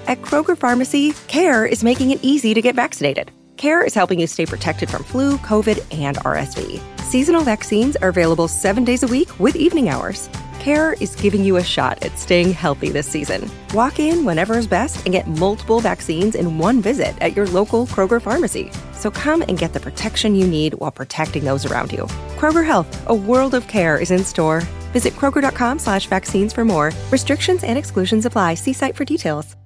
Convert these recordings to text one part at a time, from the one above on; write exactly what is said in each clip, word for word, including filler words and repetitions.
At Kroger Pharmacy, CARE is making it easy to get vaccinated. CARE is helping you stay protected from flu, COVID, and R S V. Seasonal vaccines are available seven days a week with evening hours. CARE is giving you a shot at staying healthy this season. Walk in whenever is best and get multiple vaccines in one visit at your local Kroger Pharmacy. So come and get the protection you need while protecting those around you. Kroger Health, a world of care is in store. Visit Kroger.com slash vaccines for more. Restrictions and exclusions apply. See site for details.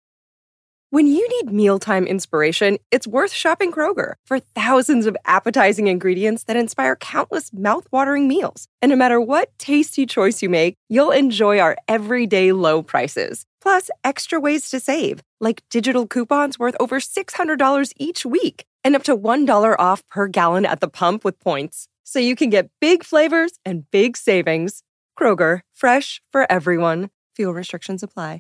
When you need mealtime inspiration, it's worth shopping Kroger for thousands of appetizing ingredients that inspire countless mouth-watering meals. And no matter what tasty choice you make, you'll enjoy our everyday low prices. Plus, extra ways to save, like digital coupons worth over six hundred dollars each week and up to one dollar off per gallon at the pump with points. So you can get big flavors and big savings. Kroger, fresh for everyone. Fuel restrictions apply.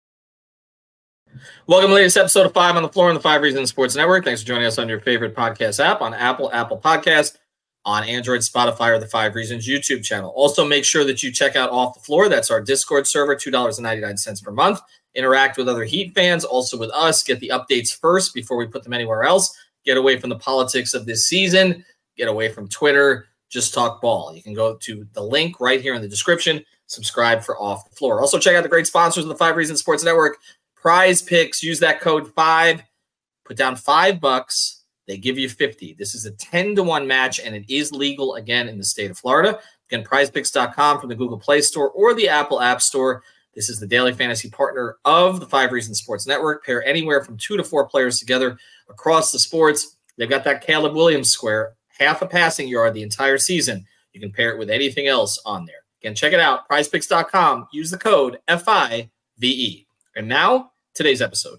Welcome to the latest episode of Five on the Floor on the Five Reasons Sports Network. Thanks for joining us on your favorite podcast app, on Apple, Apple Podcast, on Android, Spotify, or the Five Reasons YouTube channel. Also, make sure that you check out Off the Floor. That's our Discord server, two dollars and ninety-nine cents per month. Interact with other Heat fans, also with us. Get the updates first before we put them anywhere else. Get away from the politics of this season. Get away from Twitter. Just talk ball. You can go to the link right here in the description. Subscribe for Off the Floor. Also, check out the great sponsors of the Five Reasons Sports Network. Prize Picks, use that code five, put down five bucks, they give you fifty. This is a ten to one match, and it is legal again in the state of Florida. Again, prize picks dot com from the Google Play Store or the Apple App Store. This is the daily fantasy partner of the Five Reasons Sports Network. Pair anywhere from two to four players together across the sports. They've got that Caleb Williams square, half a passing yard the entire season. You can pair it with anything else on there. Again, check it out, prize picks dot com. Use the code F I V E. And now, today's episode.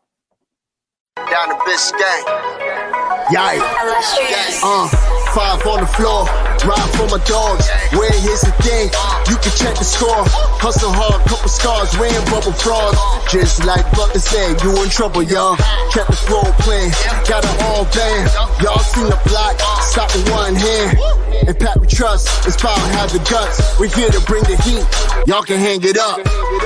Down the Biscayne. Yikes. Uh, five on the floor. Ride for my dogs. Where here's the thing. You can check the score. Hustle hard, couple scars. Wearing bubble frogs. Just like Butler said, you in trouble, y'all. Kept the floor playing. Got it all banned. Y'all seen the block. Stop with one hand. And Pat we trust. It's power, have the guts. We're here to bring the heat. Y'all can hang it up.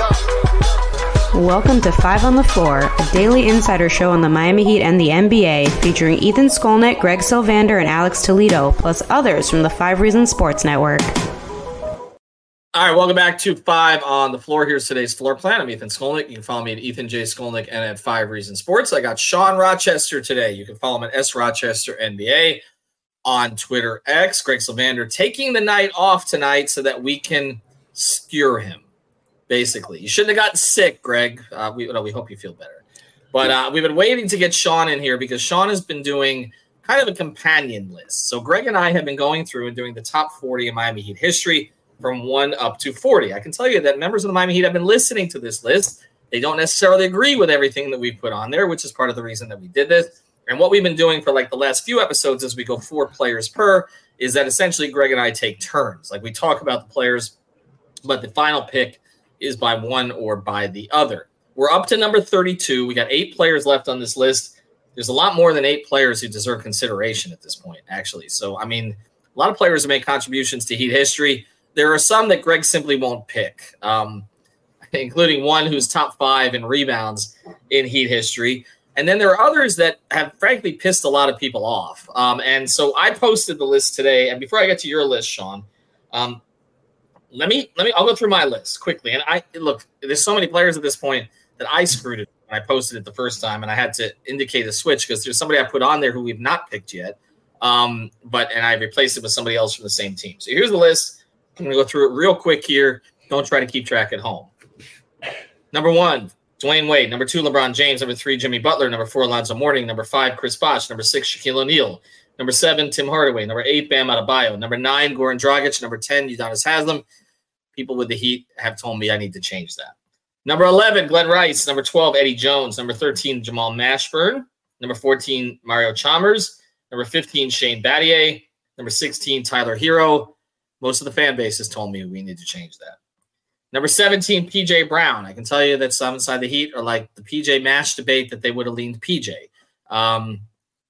Welcome to Five on the Floor, a daily insider show on the Miami Heat and the N B A, featuring Ethan Skolnick, Greg Sylvander, and Alex Toledo, plus others from the Five Reasons Sports Network. All right, welcome back to Five on the Floor. Here's today's floor plan. I'm Ethan Skolnick. You can follow me at Ethan J. Skolnick and at Five Reasons Sports. I got Sean Rochester today. You can follow him at S Rochester N B A on Twitter X. Greg Sylvander taking the night off tonight so that we can skewer him. Basically, you shouldn't have gotten sick, Greg. Uh, we no, we hope you feel better. But uh, we've been waiting to get Sean in here because Sean has been doing kind of a companion list. So Greg and I have been going through and doing the top forty in Miami Heat history from one up to forty. I can tell you that members of the Miami Heat have been listening to this list. They don't necessarily agree with everything that we put on there, which is part of the reason that we did this. And what we've been doing for like the last few episodes as we go four players per is that essentially Greg and I take turns. Like we talk about the players, but the final pick is by one or by the other. We're up to number thirty-two. We got eight players left on this list. There's a lot more than eight players who deserve consideration at this point, actually. So, I mean, a lot of players have made contributions to Heat history. There are some that Greg simply won't pick, um, including one who's top five in rebounds in Heat history. And then there are others that have, frankly, pissed a lot of people off. Um, and so I posted the list today. And before I get to your list, Sean, um, Let me, let me, I'll go through my list quickly. And I look, there's so many players at this point that I screwed it when I posted it the first time, and I had to indicate a switch because there's somebody I put on there who we've not picked yet. Um, but, and I replaced it with somebody else from the same team. So here's the list. I'm going to go through it real quick here. Don't try to keep track at home. Number one, Dwayne Wade. Number two, LeBron James. Number three, Jimmy Butler. Number four, Alonzo Mourning. Number five, Chris Bosh. Number six, Shaquille O'Neal. Number seven, Tim Hardaway. Number eight, Bam Adebayo. Number nine, Goran Dragic. Number ten, Udonis Haslem. People with the Heat have told me I need to change that. Number eleven, Glenn Rice. Number twelve, Eddie Jones. Number thirteen, Jamal Mashburn. Number fourteen, Mario Chalmers. Number fifteen, Shane Battier. Number sixteen, Tyler Hero. Most of the fan base has told me we need to change that. Number seventeen, P J Brown. I can tell you that some inside the Heat are like the P J Mash debate that they would have leaned P J. Um,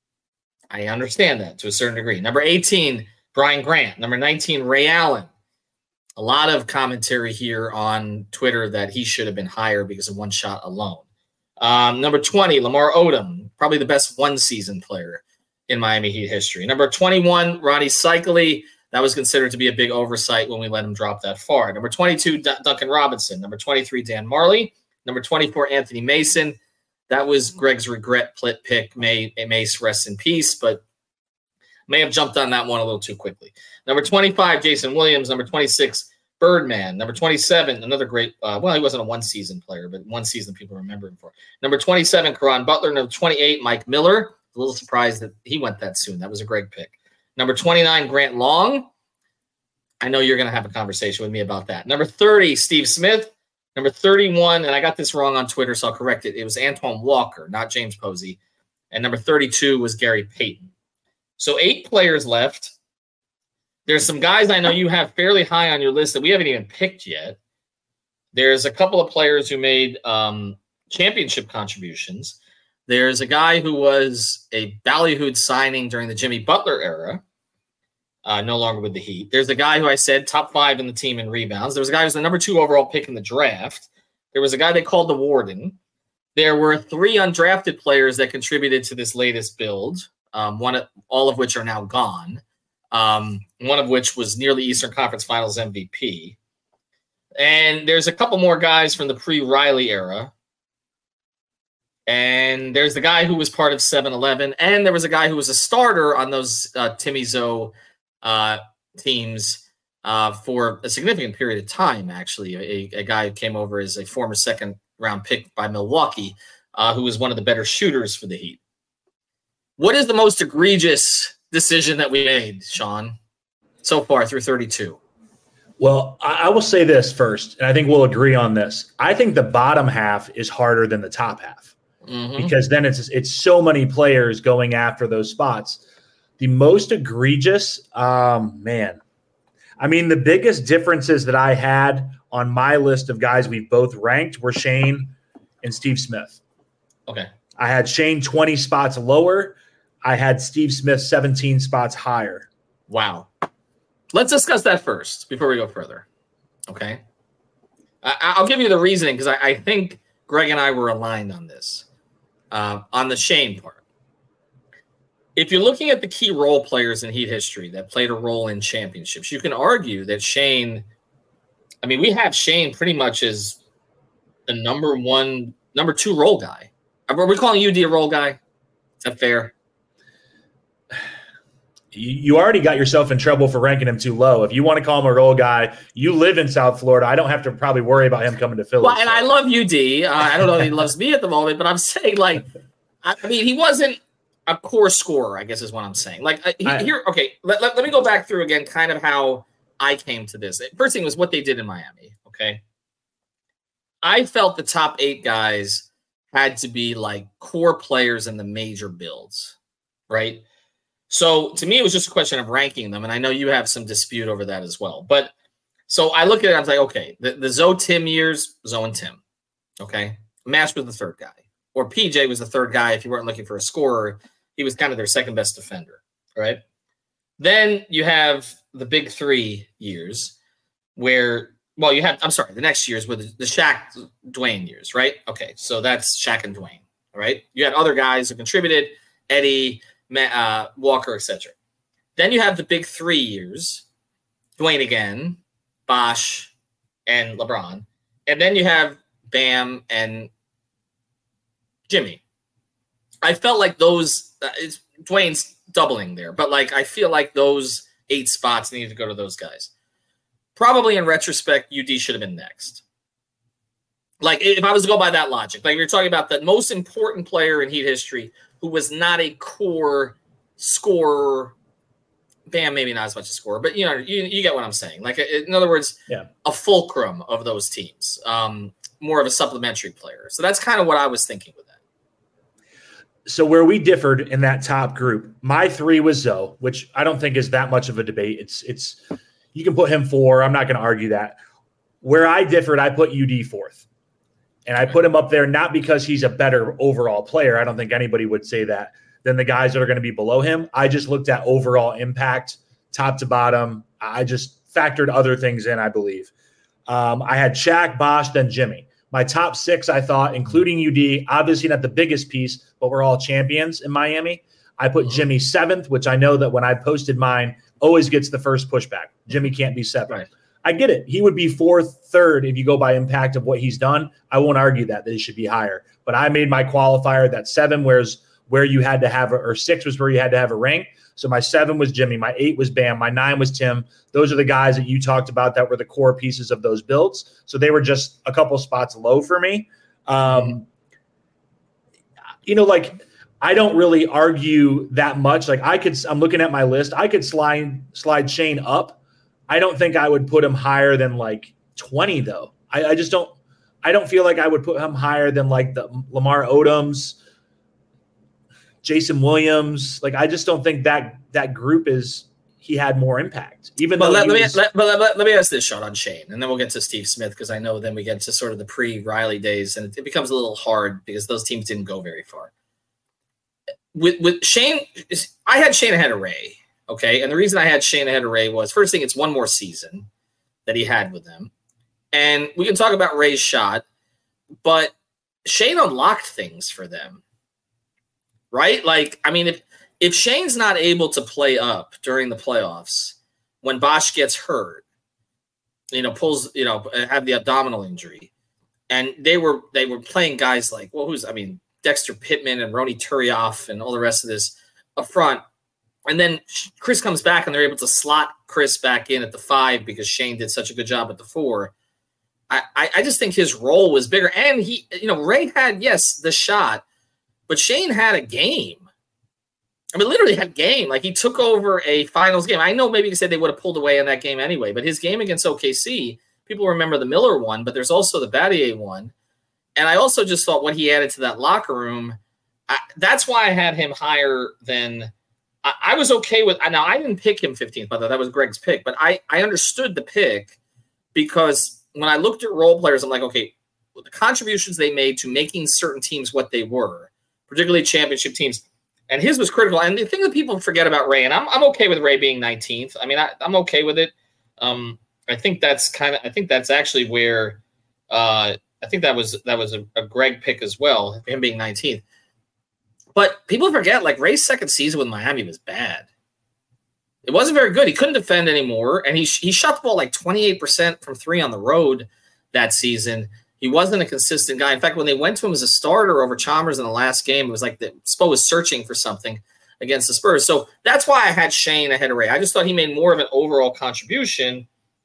I understand that to a certain degree. Number eighteen, Brian Grant. Number nineteen, Ray Allen. A lot of commentary here on Twitter that he should have been higher because of one shot alone. Um, number twenty, Lamar Odom, probably the best one-season player in Miami Heat history. Number twenty-one, Ronnie Cycli. That was considered to be a big oversight when we let him drop that far. Number twenty-two, D- Duncan Robinson. Number twenty-three, Dan Marley. Number twenty-four, Anthony Mason. That was Greg's regret pick. May Mace rest in peace, but may have jumped on that one a little too quickly. Number twenty-five, Jason Williams. Number twenty-six, Birdman. Number twenty-seven, another great, uh, well, he wasn't a one-season player, but one season people remember him for. Number twenty-seven, Caron Butler. Number twenty-eight, Mike Miller. A little surprised that he went that soon. That was a Greg pick. Number twenty-nine, Grant Long. I know you're going to have a conversation with me about that. Number thirty, Steve Smith. Number thirty-one, and I got this wrong on Twitter, so I'll correct it. It was Antoine Walker, not James Posey. And number thirty-two was Gary Payton. So eight players left. There's some guys I know you have fairly high on your list that we haven't even picked yet. There's a couple of players who made um, championship contributions. There's a guy who was a ballyhooed signing during the Jimmy Butler era, uh, no longer with the Heat. There's a guy who I said top five in the team in rebounds. There was a guy who was the number two overall pick in the draft. There was a guy they called the Warden. There were three undrafted players that contributed to this latest build, um, one, all of which are now gone, um, one of which was nearly Eastern Conference Finals M V P. And there's a couple more guys from the pre-Riley era. And there's the guy who was part of seven eleven. And there was a guy who was a starter on those uh, Timmy Zoe uh, teams uh, for a significant period of time, actually. A, a guy who came over as a former second-round pick by Milwaukee, uh, who was one of the better shooters for the Heat. What is the most egregious decision that we made, Sean, so far through thirty-two? Well, I will say this first, and I think we'll agree on this. I think the bottom half is harder than the top half. Mm-hmm. Because then it's it's so many players going after those spots. The most egregious, um, man, I mean, the biggest differences that I had on my list of guys we've both ranked were Shane and Steve Smith. Okay. I had Shane twenty spots lower. I had Steve Smith seventeen spots higher. Wow. Let's discuss that first before we go further. Okay. I, I'll give you the reasoning because I, I think Greg and I were aligned on this. Uh, on the Shane part. If you're looking at the key role players in Heat history that played a role in championships, you can argue that Shane, I mean, we have Shane pretty much as the number one, number two role guy. Are we calling U D a role guy? Is that fair? You already got yourself in trouble for ranking him too low. If you want to call him a role guy, you live in South Florida. I don't have to probably worry about him coming to Philly. Well, and so. I love U D. Uh, I don't know if he loves me at the moment, but I'm saying, like, I mean, he wasn't a core scorer, I guess is what I'm saying. Like, uh, he, I, here, okay, let, let, let me go back through again kind of how I came to this. First thing was what they did in Miami, okay? I felt the top eight guys had to be, like, core players in the major builds, right? So to me, it was just a question of ranking them, and I know you have some dispute over that as well. But so I look at it, I was like, okay, the, the Zoe Tim years, Zoe and Tim, okay? Mash was the third guy, or P J was the third guy. If you weren't looking for a scorer, he was kind of their second best defender, right? Then you have the big three years where, well, you have, I'm sorry, the next years were the, the Shaq Dwayne years, right? Okay, so that's Shaq and Dwayne, right? You had other guys who contributed, Eddie, Uh, Walker, et cetera. Then you have the big three years, Dwayne again, Bosh, and LeBron. And then you have Bam and Jimmy. I felt like those, uh, it's, Dwayne's doubling there, but like I feel like those eight spots needed to go to those guys. Probably in retrospect, U D should have been next. Like if I was to go by that logic, like you're talking about the most important player in Heat history who was not a core scorer. Bam, maybe not as much a scorer, but you know, you, you get what I'm saying. Like, in other words, yeah. a fulcrum of those teams, um, more of a supplementary player. So that's kind of what I was thinking with that. So where we differed in that top group, my three was Zoe, which I don't think is that much of a debate. It's it's you can put him four. I'm not going to argue that. Where I differed, I put U D fourth. And I put him up there not because he's a better overall player. I don't think anybody would say that than the guys that are going to be below him. I just looked at overall impact, top to bottom. I just factored other things in, I believe. Um, I had Shaq, Bosh, then Jimmy. My top six, I thought, including U D, obviously not the biggest piece, but we're all champions in Miami. I put mm-hmm. Jimmy seventh, which I know that when I posted mine, always gets the first pushback. Jimmy can't be seventh. Right. I get it. He would be fourth, third if you go by impact of what he's done. I won't argue that, that he should be higher. But I made my qualifier that seven, whereas where you had to have a, or six was where you had to have a ring. So my seven was Jimmy, my eight was Bam, my nine was Tim. Those are the guys that you talked about that were the core pieces of those builds. So they were just a couple spots low for me. Um, you know, like I don't really argue that much. Like I could, I'm looking at my list. I could slide slide Shane up. I don't think I would put him higher than like twenty though. I, I just don't. I don't feel like I would put him higher than like the Lamar Odoms, Jason Williams. Like I just don't think that that group is. He had more impact. Even but though let, let was, me let, but let, let me ask this, Sean, on Shane, and then we'll get to Steve Smith because I know then we get to sort of the pre-Riley days, and it, it becomes a little hard because those teams didn't go very far. With with Shane, I had Shane ahead of Ray, okay, and the reason I had Shane ahead of Ray was first thing, it's one more season that he had with them, and we can talk about Ray's shot, but Shane unlocked things for them, right? Like, I mean, if. If Shane's not able to play up during the playoffs when Bosch gets hurt, you know, pulls, you know, have the abdominal injury, and they were they were playing guys like, well, who's, I mean, Dexter Pittman and Ronny Turiaf and all the rest of this up front. And then Chris comes back and they're able to slot Chris back in at the five because Shane did such a good job at the four. I, I, I just think his role was bigger. And he, you know, Ray had, yes, the shot, but Shane had a game. I mean, literally had game. Like, he took over a finals game. I know maybe you said they would have pulled away in that game anyway, but his game against O K C, people remember the Miller one, but there's also the Battier one. And I also just thought what he added to that locker room, I, that's why I had him higher than I, – I was okay with – now, I didn't pick him fifteenth, by the way. That was Greg's pick. But I, I understood the pick because when I looked at role players, I'm like, okay, well, the contributions they made to making certain teams what they were, particularly championship teams – and his was critical. And the thing that people forget about Ray, and I'm I'm okay with Ray being nineteenth. I mean, I, I'm okay with it. Um, I think that's kind of I think that's actually where uh, I think that was that was a, a Greg pick as well, him being nineteenth. But people forget, like, Ray's second season with Miami was bad. It wasn't very good. He couldn't defend anymore, and he he shot the ball like twenty-eight percent from three on the road that season. He wasn't a consistent guy. In fact, when they went to him as a starter over Chalmers in the last game, it was like the Spo was searching for something against the Spurs. So that's why I had Shane ahead of Ray. I just thought he made more of an overall contribution.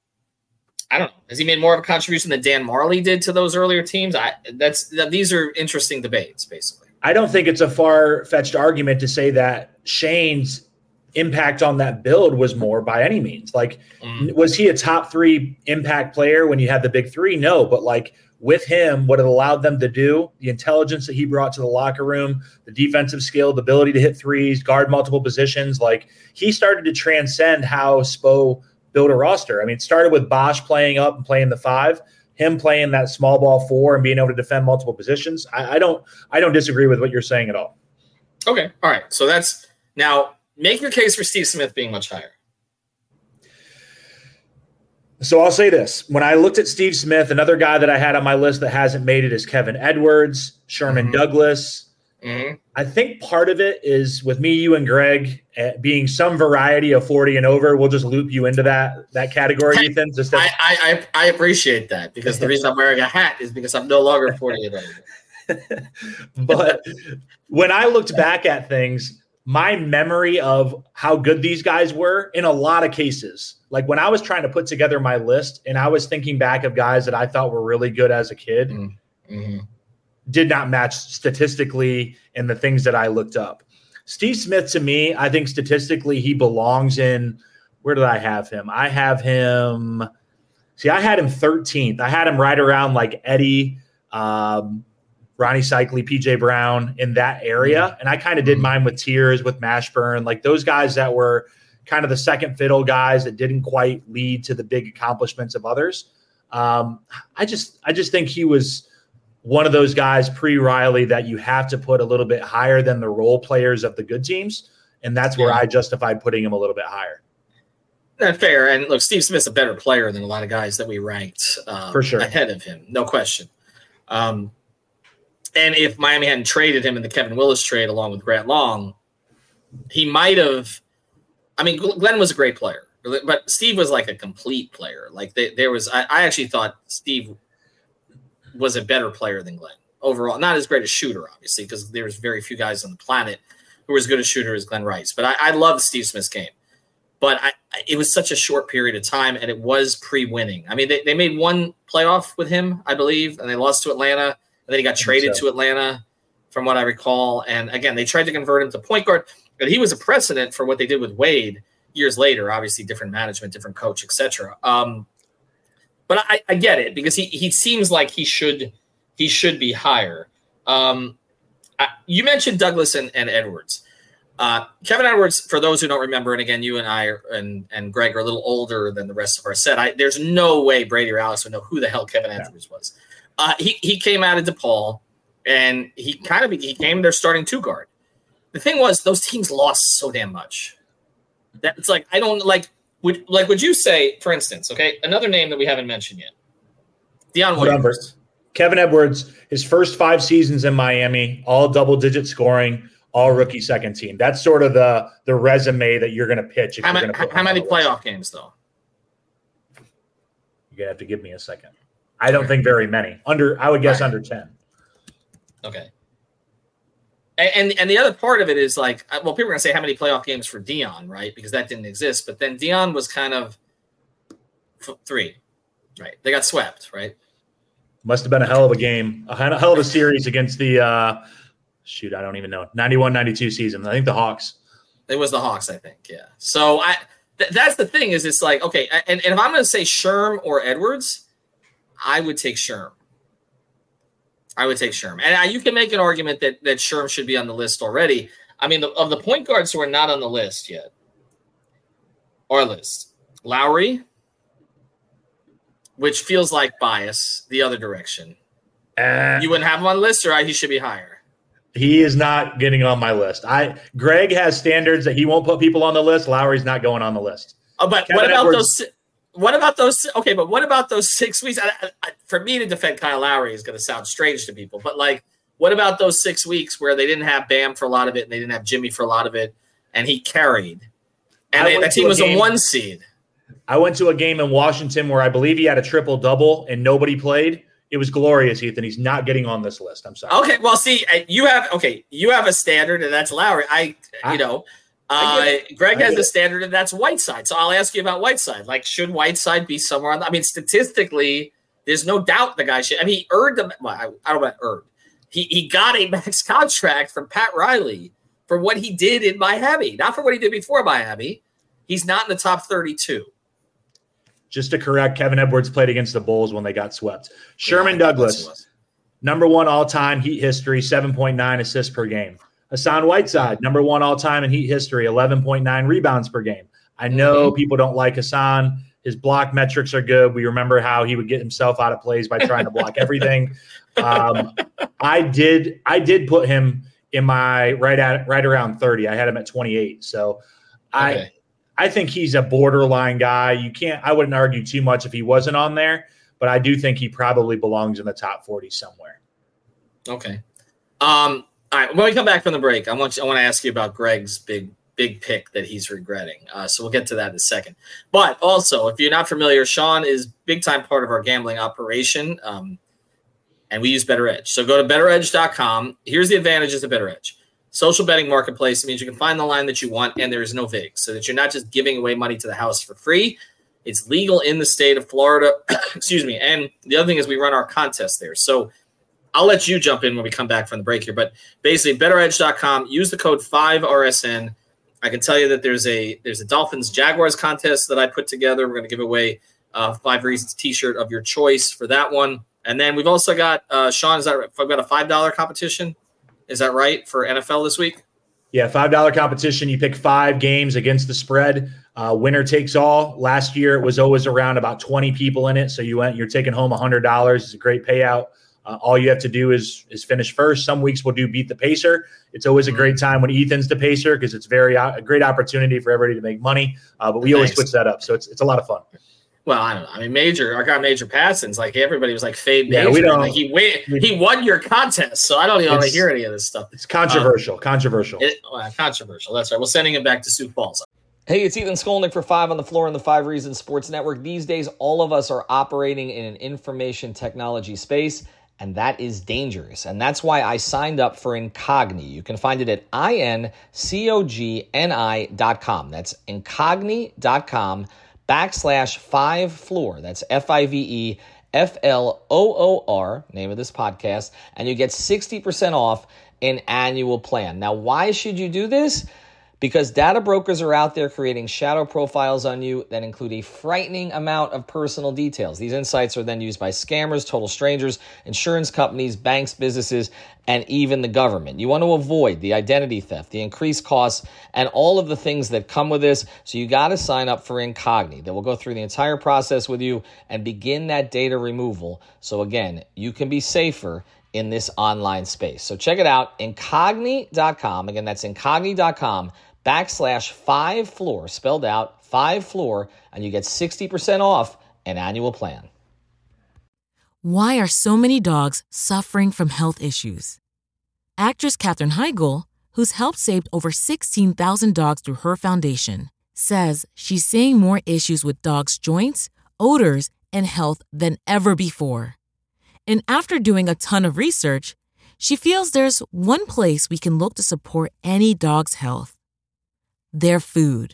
I don't know. Has he made more of a contribution than Dan Marley did to those earlier teams? I that's that, these are interesting debates, basically. I don't think it's a far-fetched argument to say that Shane's impact on that build was more by any means. Like, mm. was he a top three impact player when you had the big three? No, but like, with him, what it allowed them to do, the intelligence that he brought to the locker room, the defensive skill, the ability to hit threes, guard multiple positions, like he started to transcend how Spo built a roster. I mean, it started with Bosch playing up and playing the five, him playing that small ball four and being able to defend multiple positions. I, I don't, I don't disagree with what you're saying at all. Okay, all right. So that's now make your case for Steve Smith being much higher. So I'll say this. When I looked at Steve Smith, another guy that I had on my list that hasn't made it is Kevin Edwards, Sherman mm-hmm. Douglas. Mm-hmm. I think part of it is with me, you, and Greg uh, being some variety of forty and over. We'll just loop you into that that category, Ethan. Just I, I, I appreciate that because the reason I'm wearing a hat is because I'm no longer forty and over. But when I looked back at things, my memory of how good these guys were in a lot of cases, like when I was trying to put together my list and I was thinking back of guys that I thought were really good as a kid, mm-hmm. did not match statistically in the things that I looked up. Steve Smith, to me, I think statistically he belongs in, where did I have him? I have him, see, I had him thirteenth. I had him right around like Eddie, um, Ronnie Cycli, P J Brown, in that area. And I kind of did mine with Tiers, with Mashburn, like those guys that were kind of the second fiddle guys that didn't quite lead to the big accomplishments of others. Um, I just, I just think he was one of those guys pre-Riley that you have to put a little bit higher than the role players of the good teams. And that's where yeah. I justified putting him a little bit higher. That's fair. And look, Steve Smith's a better player than a lot of guys that we ranked um, for sure ahead of him. No question. Um, and if Miami hadn't traded him in the Kevin Willis trade along with Grant Long, he might have. I mean, Glenn was a great player, but Steve was like a complete player. Like they, there was, I, I actually thought Steve was a better player than Glenn overall. Not as great a shooter, obviously, because there's very few guys on the planet who were as good a shooter as Glenn Rice. But I, I love Steve Smith's game. But I, it was such a short period of time, and it was pre-winning. I mean, they, they made one playoff with him, I believe, and they lost to Atlanta. And then he got traded so. to Atlanta, from what I recall. And, again, they tried to convert him to point guard. But he was a precedent for what they did with Wade years later. Obviously, different management, different coach, et cetera. Um, but I, I get it because he he seems like he should he should be higher. Um, I, you mentioned Douglas and, and Edwards. Uh, Kevin Edwards, for those who don't remember, and again, you and I are, and, and Greg are a little older than the rest of our set. I, there's no way Brady or Alex would know who the hell Kevin Edwards was. Uh, he he came out of DePaul, and he kind of he came their starting two guard. The thing was, those teams lost so damn much that it's like I don't like. Would like would you say, for instance, okay, another name that we haven't mentioned yet, Dion Williams. Kevin Edwards, his first five seasons in Miami, all double-digit scoring. All rookie second team. That's sort of the the resume that you're going to pitch. If how you're many, put how many playoff games, though? You're going to have to give me a second. I don't think very many. Under, I would guess right. under ten. Okay. And, and and the other part of it is like, well, people are going to say how many playoff games for Dion, right? Because that didn't exist. But then Dion was kind of three, right? They got swept, right? Must have been a hell of a game, a hell of a series against the uh, – Shoot, I don't even know. ninety-one ninety-two season. I think the Hawks. It was the Hawks, I think, yeah. So I th- that's the thing is it's like, okay, and, and if I'm going to say Sherm or Edwards, I would take Sherm. I would take Sherm. And I, you can make an argument that, that Sherm should be on the list already. I mean, the, of the point guards who are not on the list yet, our list, Lowry, which feels like bias the other direction. Uh, you wouldn't have him on the list, or he should be higher? He is not getting on my list. I Greg has standards that he won't put people on the list. Lowry's not going on the list. Oh, but Kevin what about Edwards, those? What about those? Okay, but what about those six weeks? I, I, for me to defend Kyle Lowry is going to sound strange to people, but like, what about those six weeks where they didn't have Bam for a lot of it and they didn't have Jimmy for a lot of it, and he carried, and they, that team was game, a one seed. I went to a game in Washington where I believe he had a triple double and nobody played. It was glorious, Ethan. He's not getting on this list. I'm sorry. Okay, well, see, you have okay, you have a standard, and that's Lowry. I, I you know, uh, Greg has a standard, and that's Whiteside. So I'll ask you about Whiteside. Like, should Whiteside be somewhere on? The, I mean, statistically, there's no doubt the guy should. I mean, he earned the. Well, I, I don't know about earned. He he got a max contract from Pat Riley for what he did in Miami, not for what he did before Miami. He's not in the top thirty-two. Just to correct, Kevin Edwards played against the Bulls when they got swept. Sherman yeah, Douglas, number one all-time Heat history, seven point nine assists per game. Hassan Whiteside, number one all-time in Heat history, eleven point nine rebounds per game. I know mm-hmm. people don't like Hassan. His block metrics are good. We remember how he would get himself out of plays by trying to block everything. Um, I did I did put him in my right at right around thirty. I had him at twenty-eight. So I okay. I think he's a borderline guy. You can't, I wouldn't argue too much if he wasn't on there, but I do think he probably belongs in the top forty somewhere. Okay. Um, all right. When we come back from the break, I want you, I want to ask you about Greg's big, big pick that he's regretting. Uh, so we'll get to that in a second. But also, if you're not familiar, Sean is big time part of our gambling operation. Um, and we use Better Edge. So go to better edge dot com. Here's the advantages of Better Edge. Social betting marketplace means you can find the line that you want, and there is no vig, so that you're not just giving away money to the house for free. It's legal in the state of Florida. Excuse me. And the other thing is we run our contest there. So I'll let you jump in when we come back from the break here. But basically, better edge dot com, use the code five R S N. I can tell you that there's a there's a Dolphins Jaguars contest that I put together. We're going to give away a Five Reasons t-shirt of your choice for that one. And then we've also got, uh, Sean, is that right? I've got a five dollar competition. Is that right for N F L this week? Yeah, five dollar competition. You pick five games against the spread. Uh, winner takes all. Last year, it was always around about twenty people in it. So you went, you're taking home one hundred dollars. It's a great payout. Uh, all you have to do is is finish first. Some weeks we'll do beat the pacer. It's always a great time when Ethan's the pacer because it's very a great opportunity for everybody to make money. Uh, but we Thanks. always switch that up. So it's it's a lot of fun. Well, I don't know. I mean, Major, I got Major Patson's like everybody was like fade Major. Yeah, we don't. Like he win, he won your contest, so I don't even want to hear any of this stuff. It's controversial. Um, controversial. It, well, controversial. That's right. We're sending him back to Sioux Falls. Hey, it's Ethan Skolnick for Five on the Floor on the Five Reasons Sports Network. These days, all of us are operating in an information technology space, and that is dangerous. And that's why I signed up for Incogni. You can find it at I N C O G N I dot com. That's incogni dot com backslash five floor. That's F I V E F L O O R, name of this podcast, and you get sixty percent off an annual plan. Now, why should you do this? Because data brokers are out there creating shadow profiles on you that include a frightening amount of personal details. These insights are then used by scammers, total strangers, insurance companies, banks, businesses, and even the government. You want to avoid the identity theft, the increased costs, and all of the things that come with this. So you got to sign up for Incogni. That will go through the entire process with you and begin that data removal. So again, you can be safer in this online space. So check it out, incogni dot com. Again, that's incogni dot com backslash five floor, spelled out five floor, and you get sixty percent off an annual plan. Why are so many dogs suffering from health issues? Actress Katherine Heigl, who's helped save over sixteen thousand dogs through her foundation, says she's seeing more issues with dogs' joints, odors, and health than ever before. And after doing a ton of research, she feels there's one place we can look to support any dog's health: their food.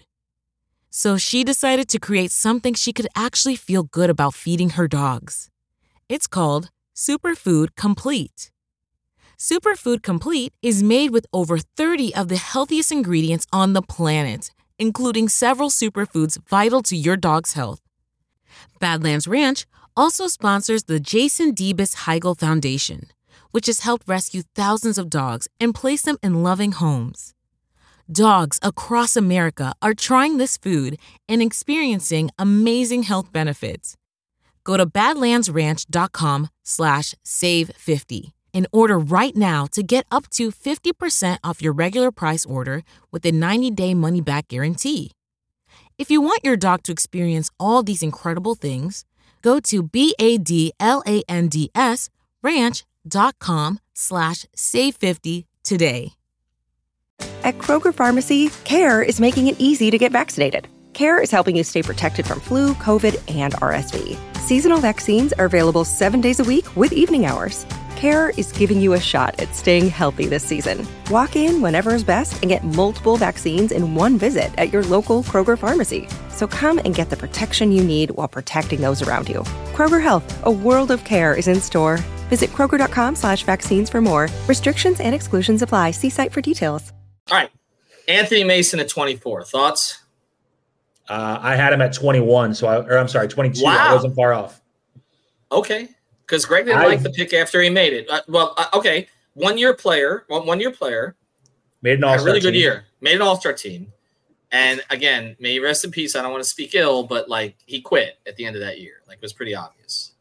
So she decided to create something she could actually feel good about feeding her dogs. It's called Superfood Complete. Superfood Complete is made with over thirty of the healthiest ingredients on the planet, including several superfoods vital to your dog's health. Badlands Ranch also sponsors the Jason Debus Heigl Foundation, which has helped rescue thousands of dogs and place them in loving homes. Dogs across America are trying this food and experiencing amazing health benefits. Go to badlandsranch.com slash save50and order right now to get up to fifty percent off your regular price order with a ninety-day money-back guarantee. If you want your dog to experience all these incredible things, go to B-A-D-L-A-N-D-S ranch.com slash save 50 today. At Kroger Pharmacy, CARE is making it easy to get vaccinated. CARE is helping you stay protected from flu, COVID, and R S V. Seasonal vaccines are available seven days a week with evening hours. CARE is giving you a shot at staying healthy this season. Walk in whenever is best and get multiple vaccines in one visit at your local Kroger Pharmacy. So come and get the protection you need while protecting those around you. Kroger Health, a world of care, is in store. Visit kroger.com slash vaccines for more. Restrictions and exclusions apply. See site for details. All right. Anthony Mason at twenty-four. Thoughts? Uh, I had him at twenty-one, so I, or I'm sorry, twenty-two. Wow. I wasn't far off. Okay. Because Greg didn't I've, like the pick after he made it. Uh, well, uh, okay. One year player, one, one year player. Made an all-star A really team. good year. Made an all-star team. And again, may he rest in peace. I don't want to speak ill, but like he quit at the end of that year. Like it was pretty obvious.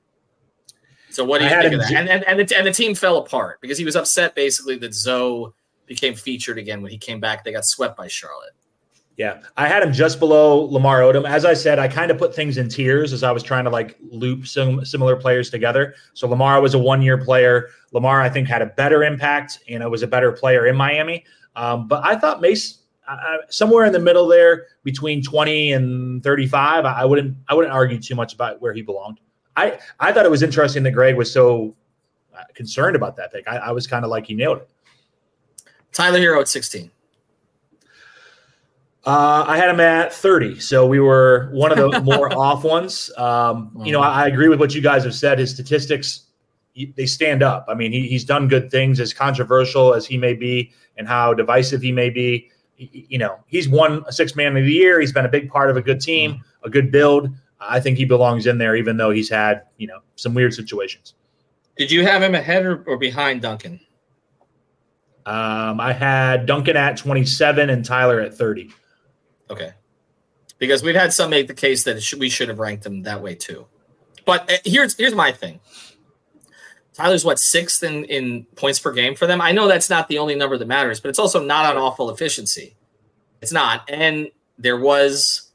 So what do you think of that? J- and, and, and, the, and the team fell apart because he was upset basically that Zoe became featured again when he came back. They got swept by Charlotte. Yeah, I had him just below Lamar Odom. As I said, I kind of put things in tiers as I was trying to like loop some similar players together. So Lamar was a one-year player. Lamar, I think, had a better impact and it was a better player in Miami. Um, but I thought Mace uh, somewhere in the middle there between twenty and thirty-five. I, I wouldn't I wouldn't argue too much about where he belonged. I, I thought it was interesting that Greg was so uh, concerned about that pick. I, I was kind of like he nailed it. Tyler Hero at sixteen. Uh, I had him at thirty, so we were one of the more off ones. Um, you know, I, I agree with what you guys have said. His statistics, they stand up. I mean, he, he's done good things, as controversial as he may be and how divisive he may be. He, you know, he's won a six-man of the year. He's been a big part of a good team, a good build. I think he belongs in there, even though he's had, you know, some weird situations. Did you have him ahead or, or behind Duncan? Um, I had Duncan at twenty-seven and Tyler at thirty. Okay. Because we've had some make the case that it should, we should have ranked him that way too. But uh, here's here's my thing. Tyler's what, sixth in, in points per game for them? I know that's not the only number that matters, but it's also not on awful efficiency. It's not. And there was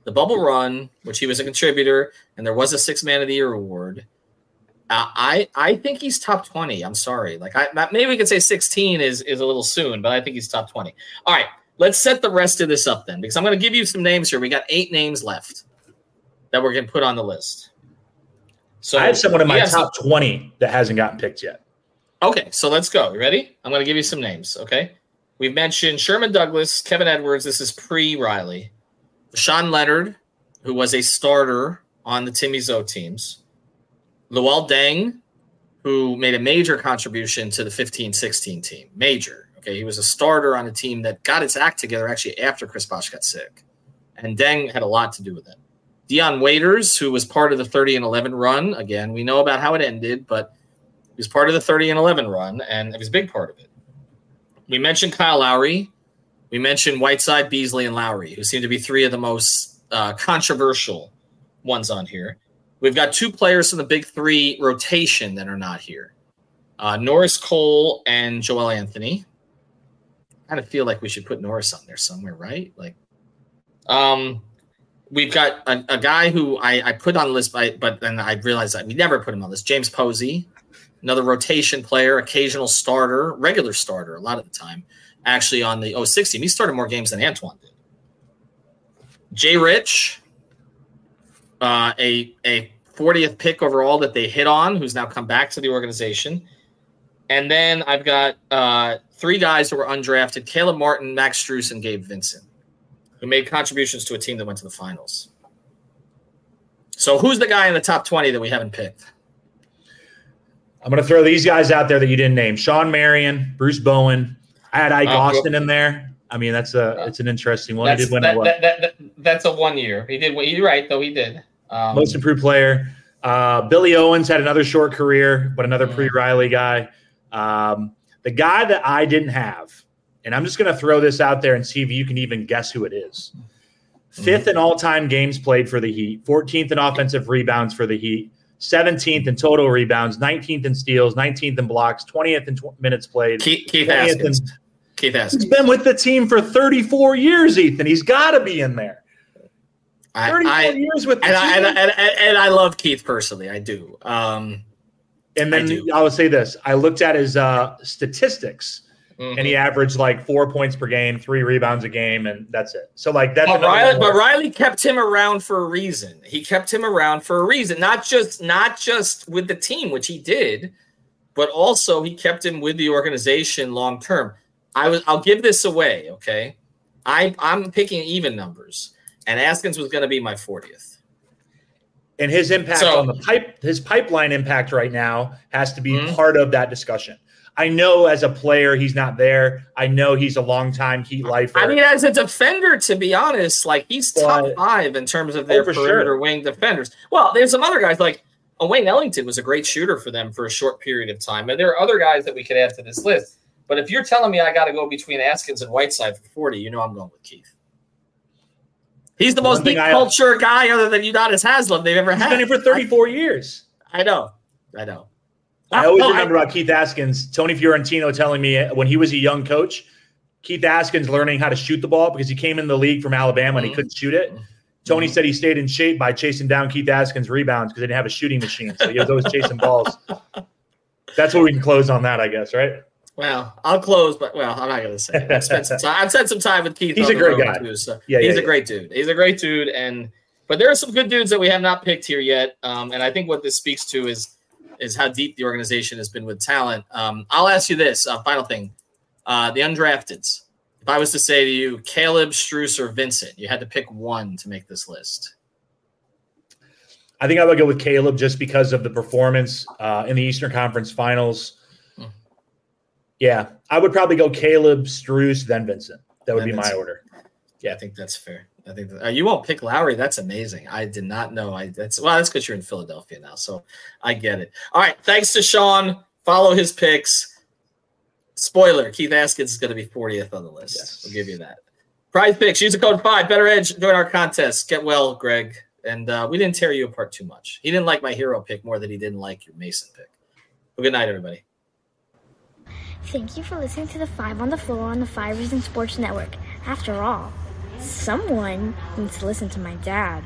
the bubble run, which he was a contributor, and there was a six man of the year award. Uh, I I think he's top twenty. I'm sorry. Like I maybe we could say sixteen is is a little soon, but I think he's top twenty. All right, let's set the rest of this up then, because I'm going to give you some names here. We got eight names left that we're going to put on the list. So I have someone in my yes. top twenty that hasn't gotten picked yet. Okay, so let's go. You ready? I'm going to give you some names, okay? We've mentioned Sherman Douglas, Kevin Edwards. This is pre-Riley. Sean Leonard, who was a starter on the Timmy Zoe teams. Luol Deng, who made a major contribution to the fifteen sixteen team. Major. Okay, he was a starter on a team that got its act together actually after Chris Bosh got sick. And Deng had a lot to do with it. Dion Waiters, who was part of the thirty and eleven run. Again, we know about how it ended, but he was part of the thirty and eleven run, and it was a big part of it. We mentioned Kyle Lowry. We mentioned Whiteside, Beasley, and Lowry, who seem to be three of the most uh, controversial ones on here. We've got two players from the big three rotation that are not here. Uh, Norris Cole and Joel Anthony. I kind of feel like we should put Norris on there somewhere, right? Like, um, we've got a, a guy who I, I put on the list, by, but then I realized that we never put him on the list. James Posey, another rotation player, occasional starter, regular starter a lot of the time, actually on the oh six team. He started more games than Antoine did. Jay Rich, uh, a, a fortieth pick overall that they hit on, who's now come back to the organization. And then I've got uh, three guys who were undrafted, Caleb Martin, Max Strus, and Gabe Vincent, who made contributions to a team that went to the finals. So who's the guy in the top twenty that we haven't picked? I'm going to throw these guys out there that you didn't name. Sean Marion, Bruce Bowen. I had Ike uh, Austin in there. I mean, that's a it's an interesting one. He did win that, a that, that, that, That's a one year. He did. You're right, though. He did. Um, Most improved player. Uh, Billy Owens had another short career, but another mm-hmm. pre-Riley guy. Um, the guy that I didn't have, and I'm just going to throw this out there and see if you can even guess who it is. Fifth mm-hmm. in all-time games played for the Heat, fourteenth in offensive rebounds for the Heat, seventeenth in total rebounds, nineteenth in steals, nineteenth in blocks, twentieth in tw- minutes played. Keith, Keith Haskins. In, Keith Haskins. He's been with the team for thirty-four years, Ethan. He's got to be in there. thirty-four I, I, years with the and team. I, and, and, and, and I love Keith personally. I do. Um, and then I, I will say this. I looked at his uh, statistics, mm-hmm. and he averaged like four points per game, three rebounds a game, and that's it. So, like, that's but Riley, but Riley kept him around for a reason. He kept him around for a reason, not just not just with the team, which he did, but also he kept him with the organization long term. I was. I'll give this away, okay? I I'm picking even numbers, and Askins was going to be my fortieth. And his impact so, on the pipe, his pipeline impact right now has to be mm-hmm. part of that discussion. I know as a player he's not there. I know he's a longtime Heat lifer. I mean, as a defender, to be honest, like he's top but, five in terms of their oh, perimeter sure. wing defenders. Well, there's some other guys like oh, Wayne Ellington was a great shooter for them for a short period of time, and there are other guys that we could add to this list. But if you're telling me I got to go between Askins and Whiteside for forty, you know I'm going with Keith. He's the most deep culture I, guy other than Udonis Haslem they've ever he's had. He's been here for thirty-four I, years. I know. I know. I always no, remember I, about Keith Askins, Tony Fiorentino telling me when he was a young coach, Keith Askins learning how to shoot the ball because he came in the league from Alabama and mm-hmm. he couldn't shoot it. Tony mm-hmm. said he stayed in shape by chasing down Keith Askins' rebounds because they didn't have a shooting machine. So he was always chasing balls. That's what we can close on that, I guess, right? Well, I'll close, but well, I'm not going to say it. I've spent some time. I've spent some time with Keith. He's a great guy. Too, so yeah, he's yeah, a yeah. great dude. He's a great dude, and but there are some good dudes that we have not picked here yet. Um, and I think what this speaks to is is how deep the organization has been with talent. Um, I'll ask you this uh, final thing: uh, the undrafteds. If I was to say to you, Caleb, Strus, or Vincent, you had to pick one to make this list. I think I would go with Caleb just because of the performance uh, in the Eastern Conference Finals. Yeah, I would probably go Caleb, Strus, then Vincent. That would then be Vincent. my order. Yeah, I think that's fair. I think that, uh, you won't pick Lowry. That's amazing. I did not know. I that's well, that's because you're in Philadelphia now, so I get it. All right, thanks to Sean. Follow his picks. Spoiler: Keith Askins is going to be fortieth on the list. Yes. We'll give you that. Prize picks. Use the code five. Better Edge. Join our contest. Get well, Greg. And uh, we didn't tear you apart too much. He didn't like my hero pick more than he didn't like your Mason pick. Well, good night, everybody. Thank you for listening to the Five on the Floor on the Five Reasons Sports Network. After all, Someone needs to listen to my dad.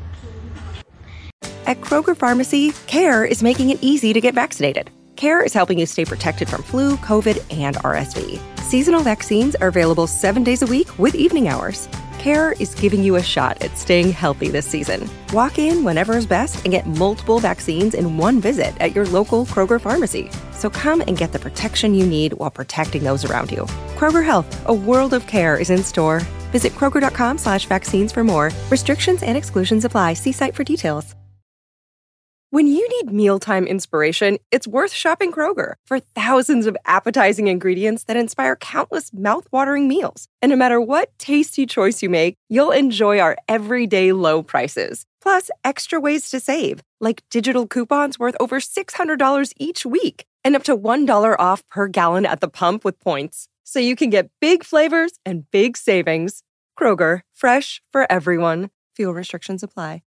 At Kroger Pharmacy, CARE is making it easy to get vaccinated. CARE is helping you stay protected from flu, COVID, and R S V. Seasonal vaccines are available seven days a week with evening hours. CARE is giving you a shot at staying healthy this season. Walk in whenever is best and get multiple vaccines in one visit at your local Kroger Pharmacy. So come and get the protection you need while protecting those around you. Kroger Health, a world of care is in store. Visit Kroger.com slash vaccines for more. Restrictions and exclusions apply. See site for details. When you need mealtime inspiration, it's worth shopping Kroger for thousands of appetizing ingredients that inspire countless mouthwatering meals. And no matter what tasty choice you make, you'll enjoy our everyday low prices. Plus, extra ways to save, like digital coupons worth over six hundred dollars each week and up to one dollar off per gallon at the pump with points. So you can get big flavors and big savings. Kroger, fresh for everyone. Fuel restrictions apply.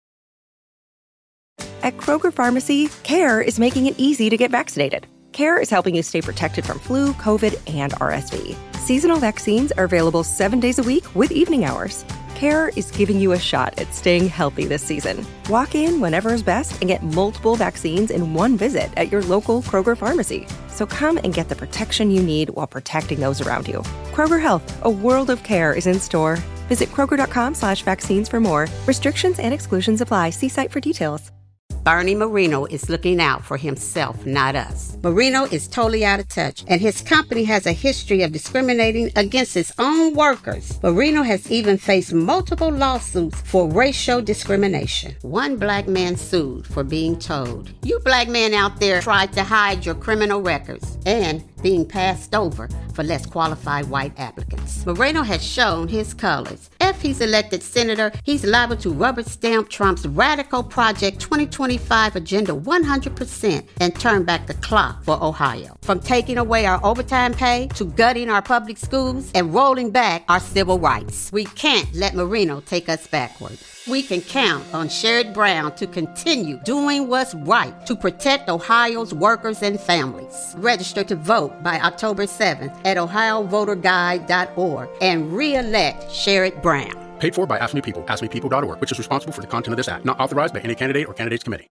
At Kroger Pharmacy, CARE is making it easy to get vaccinated. CARE is helping you stay protected from flu, COVID, and R S V. Seasonal vaccines are available seven days a week with evening hours. CARE is giving you a shot at staying healthy this season. Walk in whenever is best and get multiple vaccines in one visit at your local Kroger Pharmacy. So come and get the protection you need while protecting those around you. Kroger Health, a world of care is in store. Visit Kroger.com slash vaccines for more. Restrictions and exclusions apply. See site for details. Bernie Marino is looking out for himself, not us. Marino is totally out of touch, and his company has a history of discriminating against its own workers. Marino has even faced multiple lawsuits for racial discrimination. One black man sued for being told, "You black men out there tried to hide your criminal records," and being passed over for less qualified white applicants. Moreno has shown his colors. If he's elected senator, he's liable to rubber stamp Trump's radical Project twenty twenty-five agenda one hundred percent and turn back the clock for Ohio. From taking away our overtime pay to gutting our public schools and rolling back our civil rights. We can't let Marino take us backward. We can count on Sherrod Brown to continue doing what's right to protect Ohio's workers and families. Register to vote by October seventh at ohio voter guide dot org and re-elect Sherrod Brown. Paid for by Ask Me People, ask me people dot org, which is responsible for the content of this act. Not authorized by any candidate or candidates committee.